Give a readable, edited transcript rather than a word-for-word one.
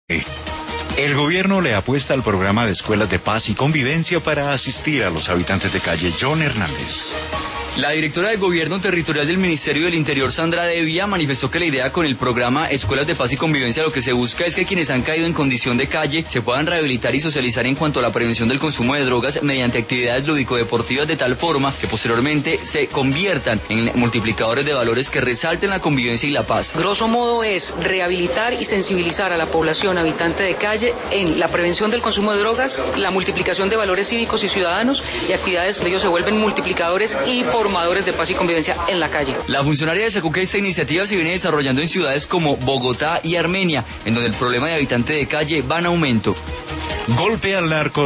El gobierno le apuesta al programa de escuelas de paz y convivencia para asistir a los habitantes de calle. John Hernández. La directora de Gobierno Territorial del Ministerio del Interior, Sandra Devia, manifestó que la idea con el programa Escuelas de Paz y Convivencia lo que se busca es que quienes han caído en condición de calle se puedan rehabilitar y socializar en cuanto a la prevención del consumo de drogas mediante actividades lúdico-deportivas de tal forma que posteriormente se conviertan en multiplicadores de valores que resalten la convivencia y la paz. Grosso modo es rehabilitar y sensibilizar a la población habitante de calle en la prevención del consumo de drogas, la multiplicación de valores cívicos y ciudadanos y actividades donde ellos se vuelven multiplicadores y formadores de paz y convivencia en la calle. La funcionaria destacó que esta iniciativa se viene desarrollando en ciudades como Bogotá y Armenia, en donde el problema de habitante de calle va en aumento. Golpe al narco.